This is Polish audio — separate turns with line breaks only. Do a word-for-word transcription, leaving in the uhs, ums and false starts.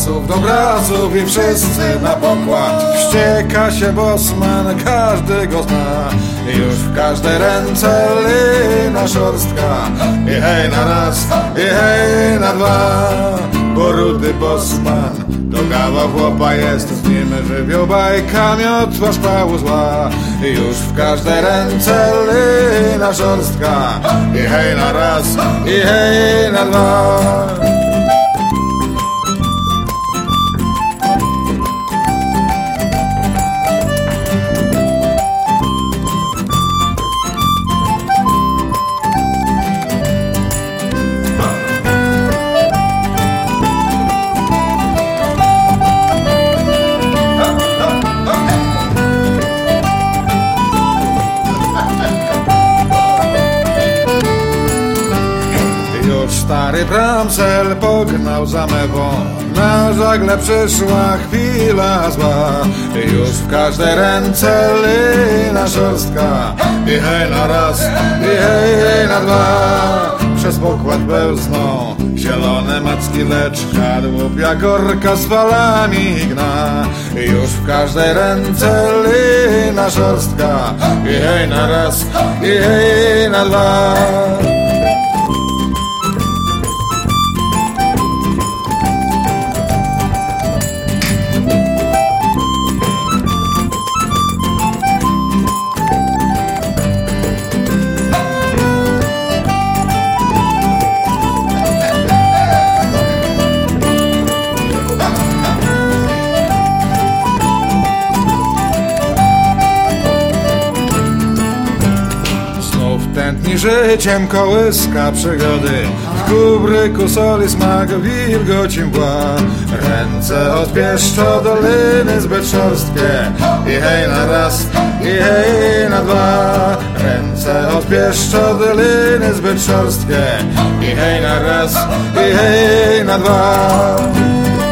lasów, do braców i wszyscy na pokład. Wścieka się bosman, każdy go zna. Już w każdej ręce lina szorstka. I hej na raz, i hej na dwa. Bo rudy bosman to kawał chłopa jest, z nim żywioł bajka, miotła szpału zła. Już w każdej ręce lina szorstka. I hej na raz, i hej na dwa. Stary Bramsel pognał za mewą, na żagle przyszła chwila zła. Już w każdej ręce lina szorstka. I hej na raz, i hej na dwa. Przez pokład pełzną zielone macki, lecz kadłub jak orka z falami gna. Już w każdej ręce lina szorstka. I hej na raz, i hej na dwa. Tętni życiem kołyska przygody, w kubryku soli smak, wilgoci mgła. Ręce od pieszczo doliny zbyt szorstkie. I hej na raz, i hej na dwa. Ręce od pieszczo doliny zbyt szorstkie. I hej na raz, i hej na dwa.